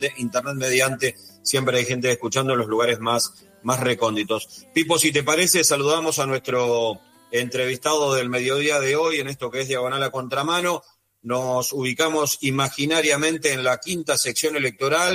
internet mediante, siempre hay gente escuchando en los lugares más recónditos. Pipo, si te parece, saludamos a nuestro entrevistado del mediodía de hoy en esto que es Diagonal a Contramano. Nos ubicamos imaginariamente en la quinta sección electoral,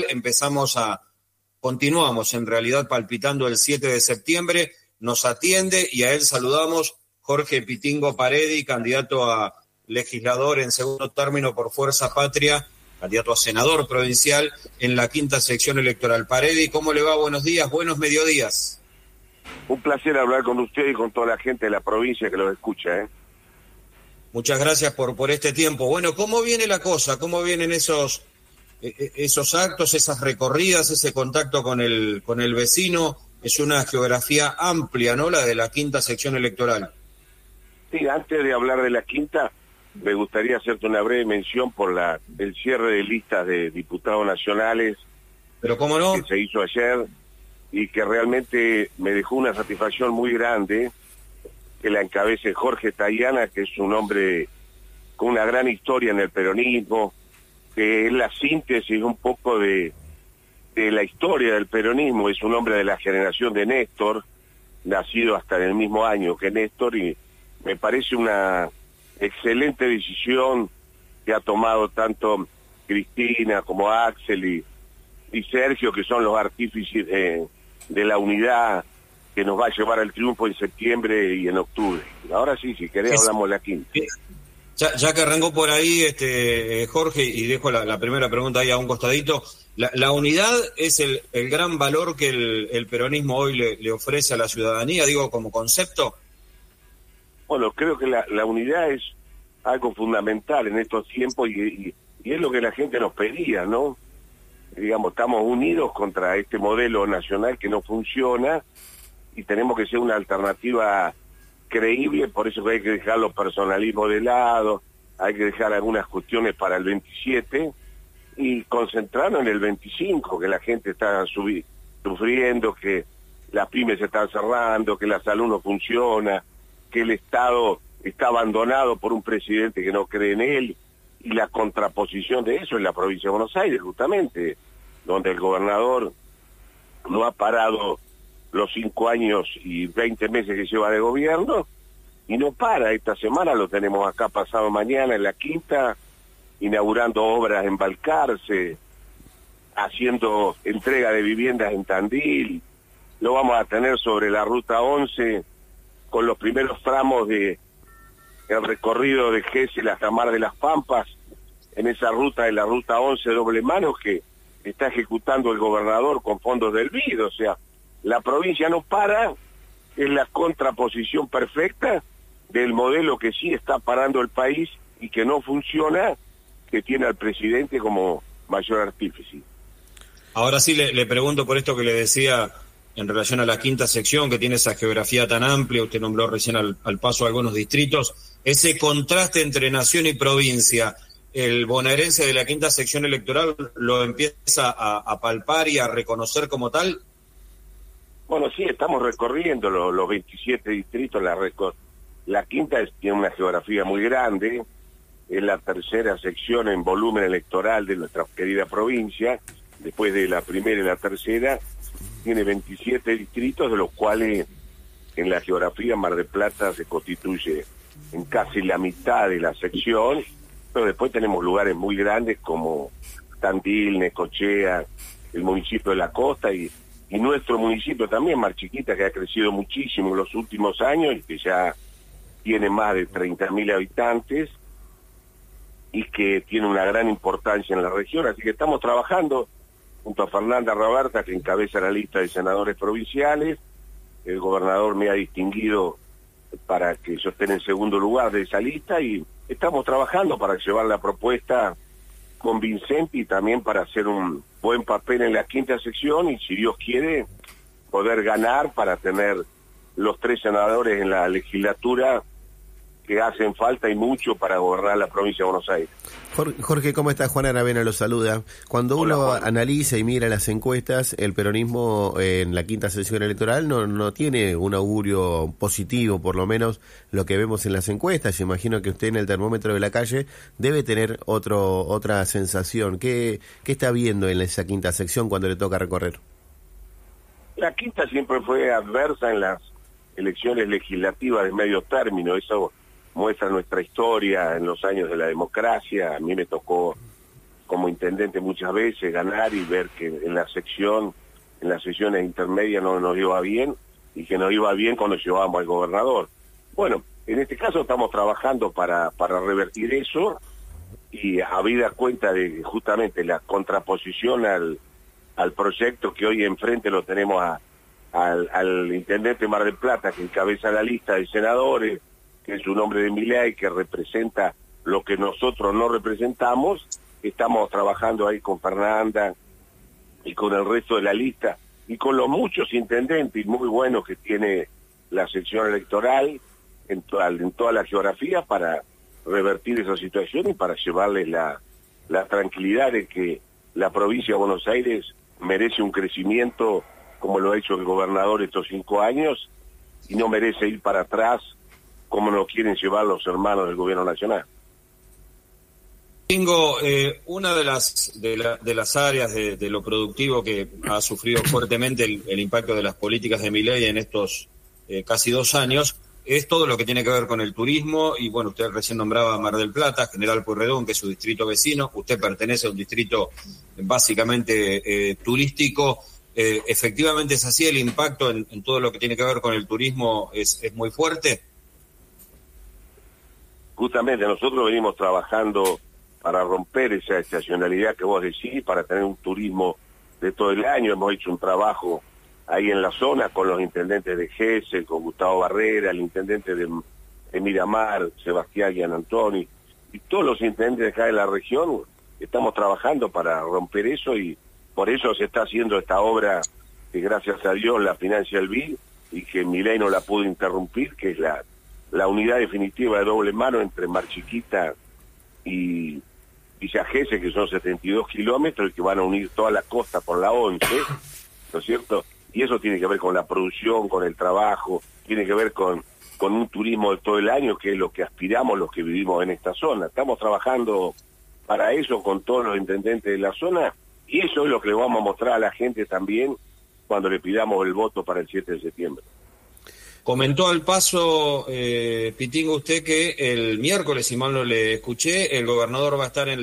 continuamos en realidad palpitando el 7 de septiembre, nos atiende y a él saludamos Jorge Pitingo Paredi, candidato a legislador en segundo término por Fuerza Patria, candidato a senador provincial en la quinta sección electoral. Paredi, ¿cómo le va? Buenos días, buenos mediodías. Un placer hablar con usted y con toda la gente de la provincia que los escucha, Muchas gracias por este tiempo. Bueno, ¿cómo viene la cosa? ¿Cómo vienen esos actos, esas recorridas, ese contacto con el vecino? Es una geografía amplia, ¿no? La de la quinta sección electoral. Sí, antes de hablar de la quinta, me gustaría hacerte una breve mención por el cierre de listas de diputados nacionales. Pero cómo no, que se hizo ayer y que realmente me dejó una satisfacción muy grande, que la encabece Jorge Tayana, que es un hombre con una gran historia en el peronismo, que es la síntesis un poco de la historia del peronismo. Es un hombre de la generación de Néstor, nacido hasta en el mismo año que Néstor, y me parece una excelente decisión que ha tomado tanto Cristina como Axel y Sergio, que son los artífices de la unidad que nos va a llevar al triunfo en septiembre y en octubre. Ahora sí, si querés hablamos de la quinta. Ya que arrancó por ahí, Jorge, y dejo la primera pregunta ahí a un costadito, la unidad es el gran valor que el peronismo hoy le ofrece a la ciudadanía, digo, como concepto. Bueno, creo que la unidad es algo fundamental en estos tiempos y es lo que la gente nos pedía, ¿no? Digamos, estamos unidos contra este modelo nacional que no funciona y tenemos que ser una alternativa creíble, por eso que hay que dejar los personalismos de lado, hay que dejar algunas cuestiones para el 27 y concentrarnos en el 25, que la gente está sufriendo, que las pymes se están cerrando, que la salud no funciona, que el Estado está abandonado por un presidente que no cree en él, y la contraposición de eso en la provincia de Buenos Aires, justamente, donde el gobernador no ha parado los 5 años y 20 meses que lleva de gobierno, y no para. Esta semana lo tenemos acá pasado mañana en la quinta, inaugurando obras en Balcarce, haciendo entrega de viviendas en Tandil, lo vamos a tener sobre la ruta 11, con los primeros tramos del recorrido de Gesell hasta Mar de las Pampas, en esa ruta de la ruta 11 doble mano que está ejecutando el gobernador con fondos del BID. O sea, la provincia no para, es la contraposición perfecta del modelo que sí está parando el país y que no funciona, que tiene al presidente como mayor artífice. Ahora sí le pregunto por esto que le decía en relación a la quinta sección, que tiene esa geografía tan amplia, usted nombró recién al paso algunos distritos, ese contraste entre nación y provincia, ¿el bonaerense de la quinta sección electoral lo empieza a palpar y a reconocer como tal? Bueno, sí, estamos recorriendo los 27 distritos, la quinta tiene una geografía muy grande, es la tercera sección en volumen electoral de nuestra querida provincia, después de la primera y la tercera, tiene 27 distritos, de los cuales en la geografía Mar del Plata se constituye en casi la mitad de la sección, pero después tenemos lugares muy grandes como Tandil, Necochea, el municipio de La Costa y nuestro municipio también, Mar Chiquita, que ha crecido muchísimo en los últimos años y que ya tiene más de 30.000 habitantes y que tiene una gran importancia en la región, así que estamos trabajando junto a Fernanda Roberta, que encabeza la lista de senadores provinciales. El gobernador me ha distinguido para que yo esté en segundo lugar de esa lista y estamos trabajando para llevar la propuesta convincente y también para hacer un buen papel en la quinta sección y, si Dios quiere, poder ganar para tener los 3 senadores en la legislatura que hacen falta y mucho para gobernar la provincia de Buenos Aires. Jorge, ¿cómo estás? Juan Aravena lo saluda. Cuando Hola, uno Juan. analiza y mira las encuestas, el peronismo en la quinta sesión electoral no tiene un augurio positivo, por lo menos lo que vemos en las encuestas. Imagino que usted en el termómetro de la calle debe tener otra sensación. ¿Qué está viendo en esa quinta sección cuando le toca recorrer? La quinta siempre fue adversa en las elecciones legislativas de medio término. Eso muestra nuestra historia en los años de la democracia. A mí me tocó como intendente muchas veces ganar y ver que en las sesiones intermedias no nos iba bien, y que nos iba bien cuando llevábamos al gobernador. Bueno, en este caso estamos trabajando para revertir eso, y habida cuenta de justamente la contraposición al proyecto que hoy enfrente lo tenemos al intendente Mar del Plata, que encabeza la lista de senadores, que es un hombre de Milei, que representa lo que nosotros no representamos. Estamos trabajando ahí con Fernanda y con el resto de la lista, y con los muchos intendentes muy buenos que tiene la sección electoral en toda la geografía, para revertir esa situación y para llevarles la tranquilidad de que la provincia de Buenos Aires merece un crecimiento como lo ha hecho el gobernador estos 5 años, y no merece ir para atrás como nos quieren llevar los hermanos del gobierno nacional. Tengo una de las áreas de lo productivo que ha sufrido fuertemente el impacto de las políticas de Milei en estos casi 2 años, es todo lo que tiene que ver con el turismo. Y bueno, usted recién nombraba Mar del Plata, General Pueyrredón, que es su distrito vecino. Usted pertenece a un distrito básicamente turístico. ¿Efectivamente es así? ¿El impacto en todo lo que tiene que ver con el turismo es muy fuerte? Justamente nosotros venimos trabajando para romper esa estacionalidad que vos decís, para tener un turismo de todo el año. Hemos hecho un trabajo ahí en la zona con los intendentes de Gesell, con Gustavo Barrera, el intendente de Miramar, Sebastián Gianantoni, y todos los intendentes de acá de la región. Estamos trabajando para romper eso, y por eso se está haciendo esta obra que gracias a Dios la financia el BID, y que Milei no la pudo interrumpir, que es la unidad definitiva de doble mano entre Mar Chiquita y Villa Gesell, que son 72 kilómetros, y que van a unir toda la costa por la 11, ¿no es cierto? Y eso tiene que ver con la producción, con el trabajo, tiene que ver con un turismo de todo el año, que es lo que aspiramos los que vivimos en esta zona. Estamos trabajando para eso con todos los intendentes de la zona, y eso es lo que le vamos a mostrar a la gente también cuando le pidamos el voto para el 7 de septiembre. Comentó al paso, Pitingo, usted que el miércoles, si mal no le escuché, el gobernador va a estar en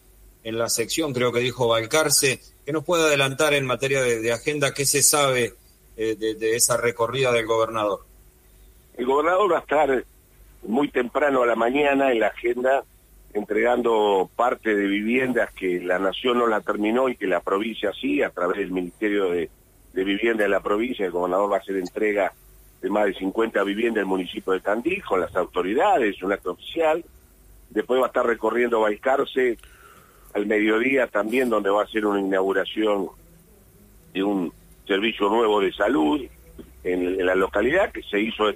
la sección, creo que dijo Balcarce. ¿Qué nos puede adelantar en materia de agenda? ¿Qué se sabe de esa recorrida del gobernador? El gobernador va a estar muy temprano a la mañana en la agenda, entregando parte de viviendas que la Nación no la terminó y que la provincia sí, a través del Ministerio de Vivienda de la provincia. El gobernador va a hacer entrega de más de 50 viviendas del municipio de Tandil con las autoridades, un acto oficial. Después va a estar recorriendo Balcarce al mediodía también, donde va a ser una inauguración de un servicio nuevo de salud en la localidad, que se hizo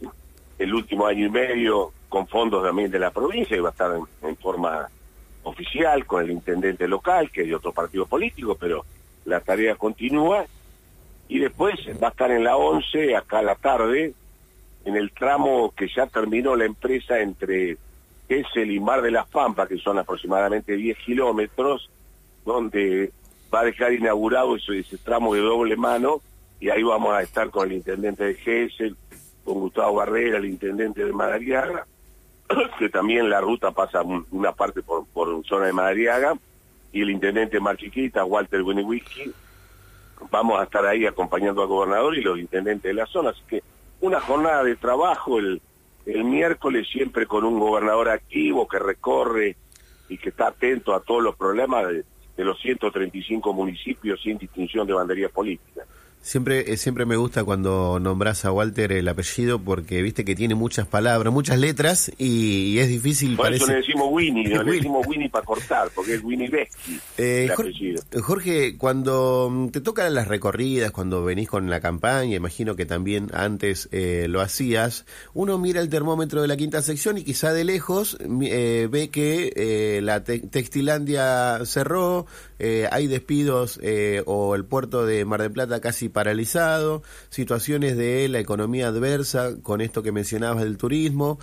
el último año y medio con fondos también de la provincia, y va a estar en forma oficial con el intendente local, que es de otro partido político, pero la tarea continúa. Y después va a estar en la 11, acá a la tarde, en el tramo que ya terminó la empresa entre Gesell y Mar de las Pampas, que son aproximadamente 10 kilómetros, donde va a dejar inaugurado ese tramo de doble mano, y ahí vamos a estar con el intendente de Gesell, con Gustavo Barrera, el intendente de Madariaga, que también la ruta pasa una parte por zona de Madariaga, y el intendente de Mar Chiquita, Walter Winiwicki. Vamos a estar ahí acompañando al gobernador y los intendentes de la zona. Así que una jornada de trabajo el miércoles, siempre con un gobernador activo que recorre y que está atento a todos los problemas de los 135 municipios sin distinción de bandería política. Siempre me gusta cuando nombrás a Walter el apellido porque viste que tiene muchas palabras, muchas letras y es difícil. Por eso le decimos Winnie, no le decimos Winnie para cortar, porque es Winnie Besky el apellido. Jorge, cuando te tocan las recorridas, cuando venís con la campaña, imagino que también antes lo hacías, uno mira el termómetro de la quinta sección y quizá de lejos ve que la Textilandia cerró, hay despidos o el puerto de Mar del Plata casi paralizado, situaciones de la economía adversa con esto que mencionabas del turismo.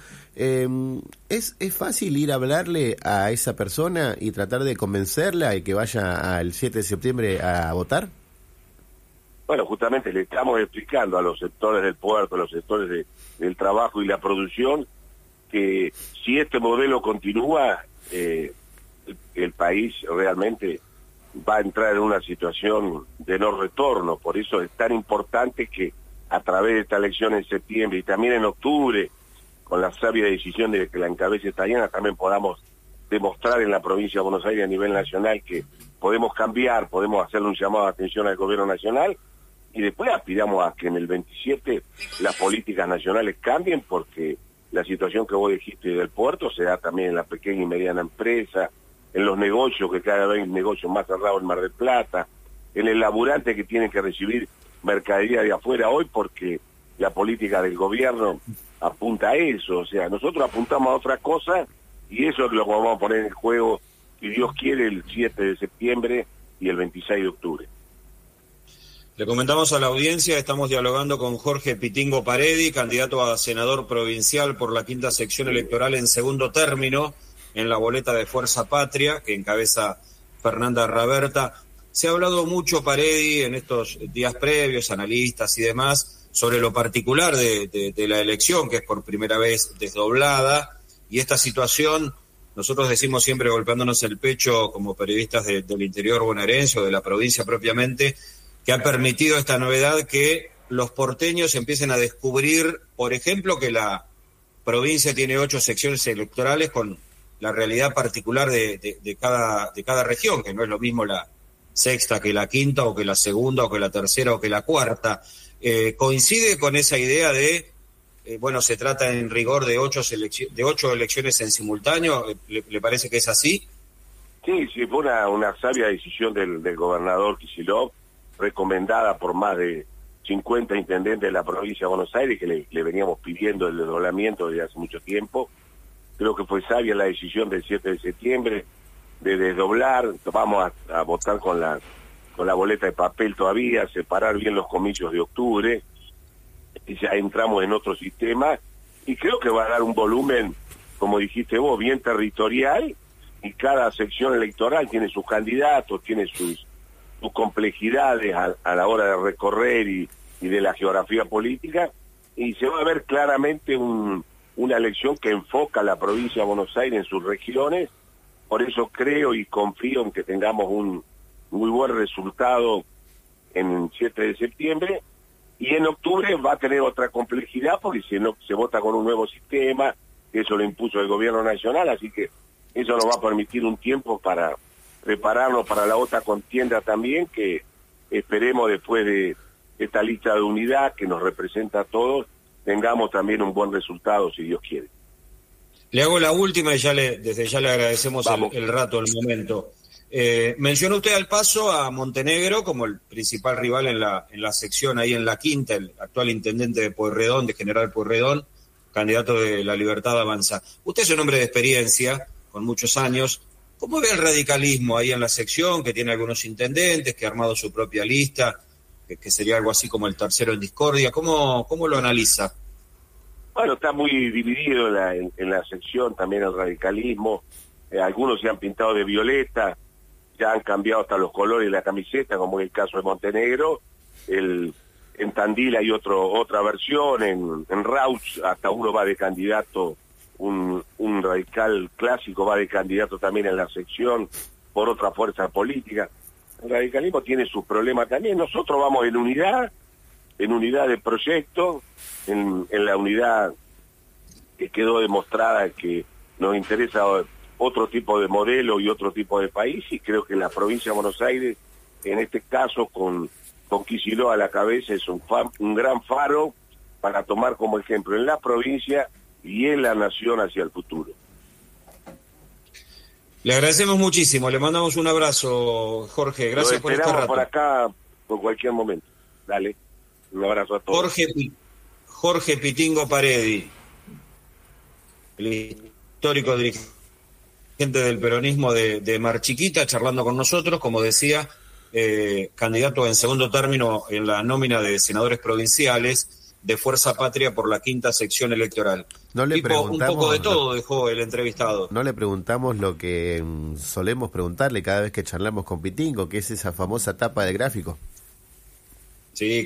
¿Es fácil ir a hablarle a esa persona y tratar de convencerla y que vaya al 7 de septiembre a votar? Bueno, justamente le estamos explicando a los sectores del puerto, a los sectores del trabajo y la producción, que si este modelo continúa, el país realmente va a entrar en una situación de no retorno. Por eso es tan importante que a través de esta elección en septiembre y también en octubre, con la sabia decisión de que la encabece Tayana, también podamos demostrar en la provincia de Buenos Aires a nivel nacional que podemos cambiar, podemos hacerle un llamado de atención al gobierno nacional y después aspiramos a que en el 27 las políticas nacionales cambien, porque la situación que vos dijiste del puerto se da también en la pequeña y mediana empresa, en los negocios, que cada vez hay negocios más cerrados en Mar del Plata, en el laburante que tiene que recibir mercadería de afuera hoy, porque la política del gobierno apunta a eso. O sea, nosotros apuntamos a otra cosa y eso es lo que vamos a poner en juego, si Dios quiere, el 7 de septiembre y el 26 de octubre. Le comentamos a la audiencia, estamos dialogando con Jorge Pitingo Paredi, candidato a senador provincial por la quinta sección electoral en segundo término, en la boleta de Fuerza Patria, que encabeza Fernanda Raberta. Se ha hablado mucho, Paredi, en estos días previos, analistas y demás, sobre lo particular de la elección, que es por primera vez desdoblada, y esta situación, nosotros decimos siempre golpeándonos el pecho como periodistas del interior bonaerense o de la provincia propiamente, que ha permitido esta novedad que los porteños empiecen a descubrir, por ejemplo, que la provincia tiene 8 secciones electorales con la realidad particular de cada región, que no es lo mismo la sexta que la quinta, o que la segunda, o que la tercera, o que la cuarta. ¿Coincide con esa idea de, se trata en rigor de 8 elecciones en simultáneo? ¿Le parece que es así? Sí, fue una sabia decisión del gobernador Kicillof, recomendada por más de 50 intendentes de la provincia de Buenos Aires, que le veníamos pidiendo el desdoblamiento desde hace mucho tiempo. Creo que fue sabia la decisión del 7 de septiembre de desdoblar. Vamos a votar con la boleta de papel todavía, separar bien los comicios de octubre, y ya entramos en otro sistema, y creo que va a dar un volumen, como dijiste vos, bien territorial, y cada sección electoral tiene sus candidatos, tiene sus complejidades a la hora de recorrer y de la geografía política, y se va a ver claramente una elección que enfoca a la provincia de Buenos Aires en sus regiones. Por eso creo y confío en que tengamos un muy buen resultado en el 7 de septiembre, y en octubre va a tener otra complejidad porque se vota con un nuevo sistema, que eso lo impuso el gobierno nacional, así que eso nos va a permitir un tiempo para prepararnos para la otra contienda también, que esperemos después de esta lista de unidad que nos representa a todos, tengamos también un buen resultado, si Dios quiere. Le hago la última y desde ya le agradecemos el rato, el momento. Mencionó usted al paso a Montenegro como el principal rival en la sección ahí en la quinta, el actual intendente de Pueyrredón, de General Pueyrredón, candidato de La Libertad Avanza. Usted es un hombre de experiencia, con muchos años. ¿Cómo ve el radicalismo ahí en la sección, que tiene algunos intendentes, que ha armado su propia lista, que sería algo así como el tercero en discordia? ¿Cómo lo analiza? Bueno, está muy dividido en la sección también el radicalismo. Algunos se han pintado de violeta, ya han cambiado hasta los colores de la camiseta, como es el caso de Montenegro. En Tandil hay otra versión, en Rauch hasta uno va de candidato, un radical clásico va de candidato también en la sección por otra fuerza política. El radicalismo tiene sus problemas también. Nosotros vamos en unidad de proyecto, en la unidad que quedó demostrada que nos interesa otro tipo de modelo y otro tipo de país, y creo que la provincia de Buenos Aires, en este caso con con Kicillof a la cabeza es un gran faro para tomar como ejemplo en la provincia y en la nación hacia el futuro. Le agradecemos muchísimo, le mandamos un abrazo, Jorge, gracias por este rato. Lo esperamos por acá por cualquier momento. Dale, un abrazo a todos. Jorge Pitingo Paredi, el histórico dirigente del peronismo de Mar Chiquita, charlando con nosotros, como decía, candidato en segundo término en la nómina de senadores provinciales de Fuerza Patria por la quinta sección electoral. No le preguntamos, un poco de todo dejó el entrevistado. No le preguntamos lo que solemos preguntarle cada vez que charlamos con Pitingo, que es esa famosa tapa de gráfico. Sí,